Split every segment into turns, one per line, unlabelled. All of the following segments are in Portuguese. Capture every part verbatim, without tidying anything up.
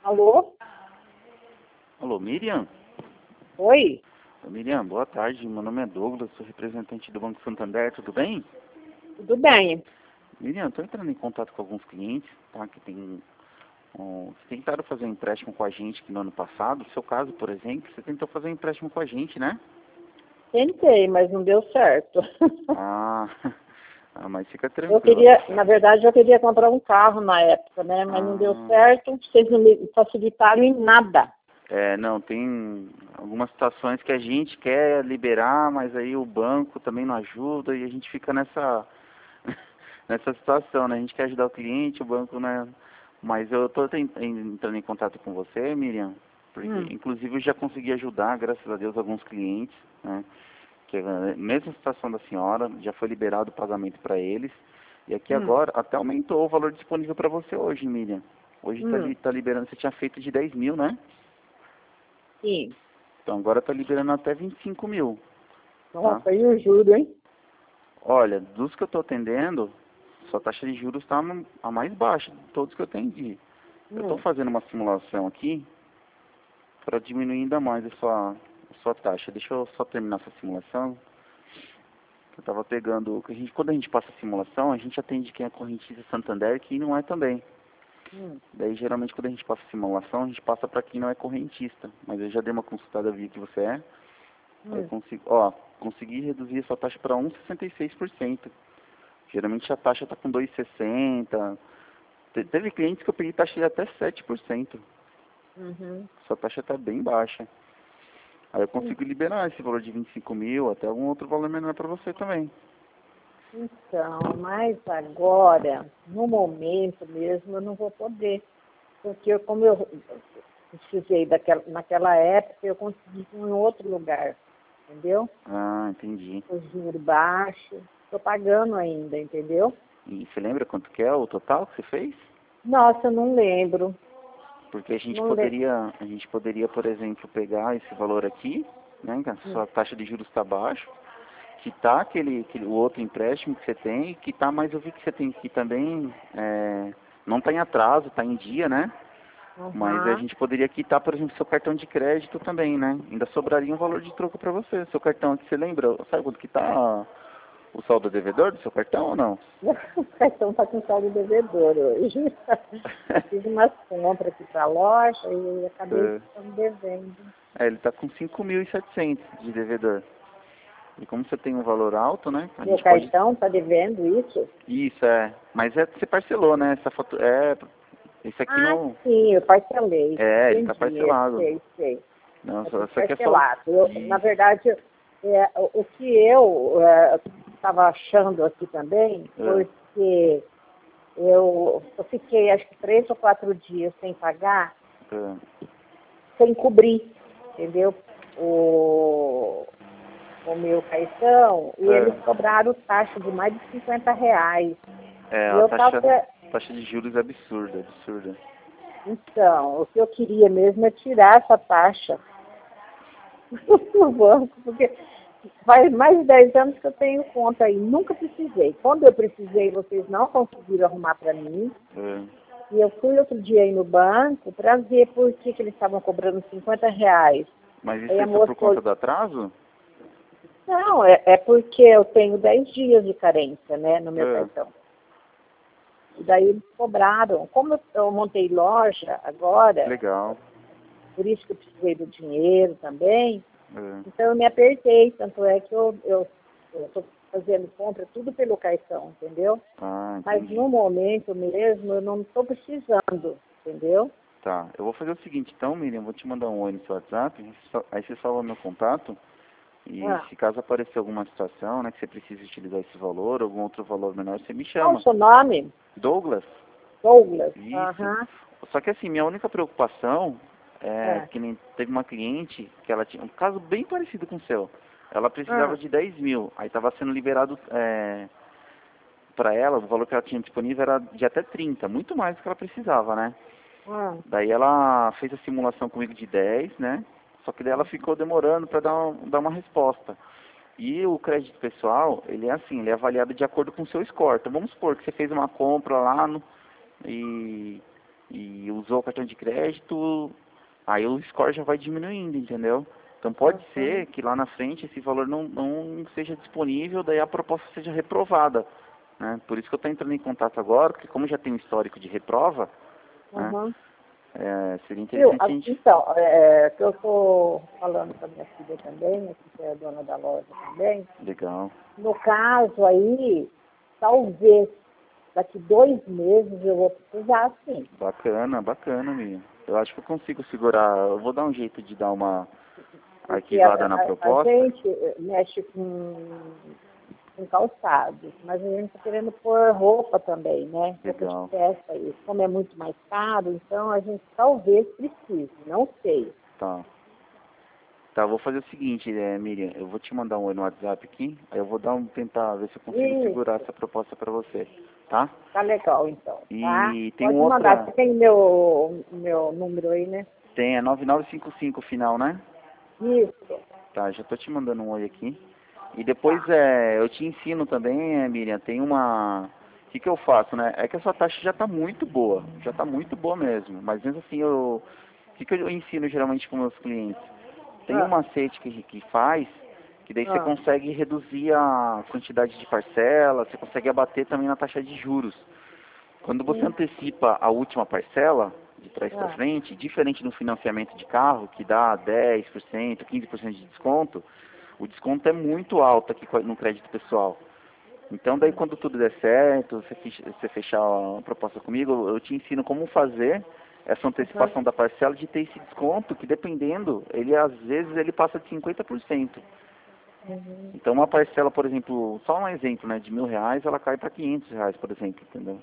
Alô?
Alô, Miriam?
Oi?
Ô, Miriam, boa tarde. Meu nome é Douglas, sou representante do Banco Santander, tudo bem?
Tudo bem?
Miriam, estou entrando em contato com alguns clientes, tá? Que tem, um, que tentaram fazer um empréstimo com a gente aqui no ano passado. No seu caso, por exemplo, você tentou fazer um empréstimo com a gente, né?
Tentei, mas não deu certo.
Ah, ah mas fica
Eu
tranquilo.
queria, na verdade, eu queria comprar um carro na época, né? Mas não deu
Ah,
certo, vocês não me facilitaram em nada.
é, não, tem algumas situações que a gente quer liberar, mas aí o banco também não ajuda e a gente fica nessa nessa situação, né? A gente quer ajudar o cliente, o banco, né? Mas eu estou entrando em contato com você, Miriam, porque
Hum,
inclusive eu já consegui ajudar, graças a Deus, alguns clientes, né? Que é a mesma situação da senhora, já foi liberado o pagamento para eles. E aqui
hum,
agora até aumentou o valor disponível para você hoje, Miriam. Hoje está
hum,
li, tá liberando, você tinha feito de dez mil, né?
sim.
Então agora está liberando até vinte e cinco mil, tá?
Nossa, e o juro, hein?
Olha, dos que eu estou atendendo, sua taxa de juros está a mais baixa de todos que eu atendi. Eu estou
Hum,
fazendo uma simulação aqui para diminuir ainda mais a sua, a sua taxa. Deixa eu só terminar essa simulação. Eu estava pegando, que a gente, quando a gente passa a simulação, a gente atende quem é correntista Santander e quem não é também.
hum,
Daí, geralmente, quando a gente passa a simulação, a gente passa para quem não é correntista. Mas eu já dei uma consultada, vi que você é. Aí eu
hum.
consigo, ó, consegui reduzir a sua taxa para um vírgula sessenta e seis por cento. Geralmente a taxa está com dois vírgula sessenta. Te- Teve clientes que eu peguei taxa de até sete por cento.
Uhum.
Sua taxa está bem baixa. Aí eu consigo liberar esse valor de vinte e cinco mil até algum outro valor menor para você também.
Então, mas agora, no momento mesmo, eu não vou poder. Porque eu, como eu precisei daquela, naquela época, eu consegui em outro lugar, entendeu?
Ah, entendi.
O juro baixo, estou pagando ainda, entendeu?
E você lembra quanto que é o total que você fez?
Nossa, eu não lembro,
Porque a gente
não lembro.
poderia, a gente poderia, por exemplo, pegar esse valor aqui, né, que a sua taxa de juros está baixa, quitar aquele, aquele, o outro empréstimo que você tem, quitar, mas eu vi que você tem aqui também, é, não está em atraso, está em dia, né? Mas a
Aham.
gente poderia quitar, por exemplo, seu cartão de crédito também, né? Ainda sobraria um valor de troco para você. Seu cartão aqui, você lembra? Sabe quanto que tá o saldo devedor do seu cartão ou não?
O cartão está com saldo devedor hoje. Fiz umas compras aqui para a loja e acabei
É,
ficando devendo.
é, ele está com cinco mil e setecentos de devedor. E como você tem um valor alto, né? A
Meu
gente pode...
cartão está devendo isso?
Isso, é. Mas é, você parcelou, né? Essa fatura... É, esse aqui
Ah,
não...
sim, eu parcelei.
É, ele está
Entendi, é,
parcelado.
sei, sei.
Não,
É
só-
tudo
isso aqui é só...
parcelado. Eu, na
Isso.
verdade, é, o o que eu estava achando aqui também,
É,
porque eu, eu fiquei acho que três ou quatro dias sem pagar,
é.
sem cobrir, entendeu? O, o meu cartão, e eles
É,
cobraram taxa de mais de cinquenta reais.
é,
E
a
eu estava,
taxa, taxa de juros é absurda, absurda.
então, o que eu queria mesmo é tirar essa taxa no banco, porque faz mais de dez anos que eu tenho conta aí, nunca precisei. Quando eu precisei, vocês não conseguiram arrumar para mim.
É.
E eu fui outro dia aí no banco para ver por que, que eles estavam cobrando cinquenta reais.
Mas
Aí
isso
a
é só
moça
por conta
falou,
do atraso?
não, é, é porque eu tenho dez dias de carência, né, no meu
É,
cartão. E daí eles cobraram. Como eu, eu montei loja agora,
legal.
por isso que eu precisei do dinheiro também,
É.
então eu me apertei, tanto é que eu eu estou fazendo compra tudo pelo cartão, entendeu?
Ah,
Mas
entendi.
no momento mesmo eu não estou precisando, entendeu?
Tá, eu vou fazer o seguinte, então, Miriam, vou te mandar um oi no seu WhatsApp, só- aí você salva meu contato, e
Ah,
se caso aparecer alguma situação, né, que você precise utilizar esse valor, algum outro valor menor, você me
qual o
chama.
seu nome?
Douglas?
Douglas.
Isso.
Aham.
Só que assim, minha única preocupação é
É.
que nem teve uma cliente que ela tinha um caso bem parecido com o seu. Ela precisava
Ah,
de dez mil, aí estava sendo liberado é, para ela, o valor que ela tinha disponível era de até trinta, muito mais do que ela precisava, né?
ah,
Daí ela fez a simulação comigo de dez, né? Só que daí ela ficou demorando para dar, um- dar uma resposta. E o crédito pessoal, ele é assim, ele é avaliado de acordo com o seu score. Então vamos supor que você fez uma compra lá no, e e usou o cartão de crédito, aí o score já vai diminuindo, entendeu? Então pode
Uhum.
ser que lá na frente esse valor não, não seja disponível, daí a proposta seja reprovada, né? Por isso que eu estou entrando em contato agora, porque como já tem um histórico de reprova, né,
Uhum.
é, seria
Viu?
interessante a
A-
gente...
Então, é, que eu estou falando com a minha filha também, né, que é a dona da loja também.
Legal,
No caso aí, talvez daqui dois meses eu vou precisar, sim.
bacana, bacana, minha. Eu acho que eu consigo segurar, eu vou dar um jeito de dar uma
Porque a,
arquivada na
a, a
proposta.
gente eh, mexe com, com calçados, mas a gente está querendo pôr roupa também, né? Roupa de
Legal,
festa. E como é muito mais caro, então a gente talvez precise, não sei.
tá. Tá, eu vou fazer o seguinte, é, Miriam, eu vou te mandar um oi no WhatsApp aqui, aí eu vou dar um, tentar ver se eu consigo segurar
Isso,
essa proposta pra você, tá?
tá legal então, tá?
E tem um
Pode mandar,
outra,
você tem meu, meu número aí, né?
tem, é nove nove cinco cinco final, né?
Isso,
Tá, já tô te mandando um oi aqui. E depois,
tá.
é, eu te ensino também, é, Miriam, tem uma... O que que eu faço, né? É que a sua taxa já tá muito boa, já tá muito boa mesmo, mas mesmo assim eu... O que que eu ensino geralmente com meus clientes? Tem um
Ah,
macete que, que faz, que daí você
ah,
consegue reduzir a quantidade de parcela, você consegue abater também na taxa de juros. Quando você
sim,
antecipa a última parcela, de trás para
ah,
frente, diferente do financiamento de carro, que dá dez por cento, quinze por cento de desconto, o desconto é muito alto aqui no crédito pessoal. Então daí quando tudo der certo, você fech- você fechar a proposta comigo, eu te ensino como fazer essa
aham,
antecipação da parcela de ter esse desconto, que dependendo, ele às vezes ele passa de cinquenta por cento.
uhum.
Então uma parcela, por exemplo, só um exemplo, né, de mil reais, ela cai para quinhentos reais, por exemplo, entendeu?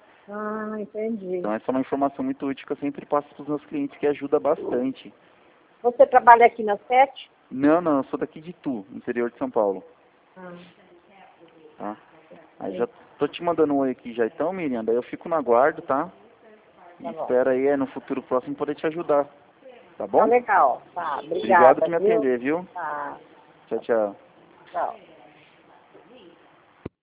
Ah, entendi.
Então essa é uma informação muito útil que eu sempre passo para os meus clientes, que ajuda bastante.
Você trabalha aqui na sete?
Não, não, eu sou daqui de Tu, interior de São Paulo,
Ah,
tá? Aí já
sim,
tô te mandando um oi aqui já então, Miriam, daí eu fico no aguardo, tá? E
tá bom.
espero aí, é, no futuro próximo, poder te ajudar, tá
Tá
bom?
legal. Tá,
Obrigado
obrigada,
por me
viu?
atender, viu?
Tá,
Tchau, tchau.
tchau.